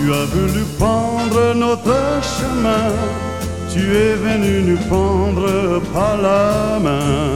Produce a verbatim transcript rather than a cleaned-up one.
as voulu prendre notre chemin, tu es venu nous prendre par la main.